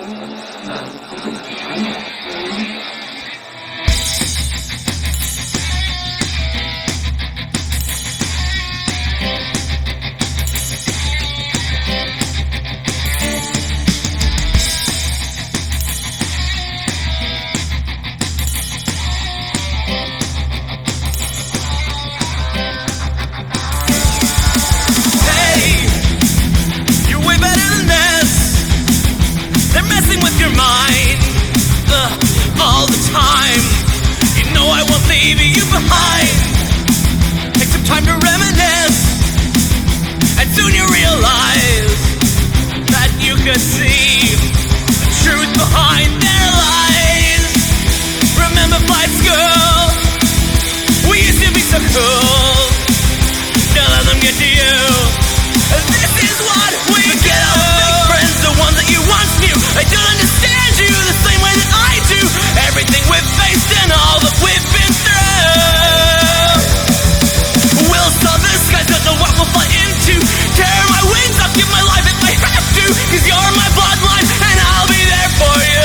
All the time, you know I won't leave you behind. Take some time to reminisce, and soon you realize that you could see the truth behind their lies. Remember flight school? We used to be so cool. Don't let them get to you. This is what we do. Fake friends, the ones that you once knew, they don't understand you the same way that I do. Everything we've faced and all that we've been through. We'll solve this, guys, don't know what we'll fly into. Tear my wings off, give my life if I have to. Cause you're my bloodline and I'll be there for you.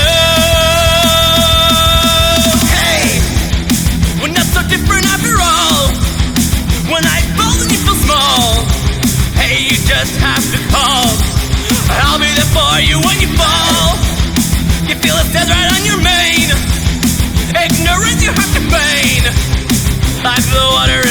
Hey, we're not so different after all. When I fall then you feel small. Hey, you just have to call. I'll be there for you when you fall. You feel it says right on your mane. Ignorant, you have to feign. Like the water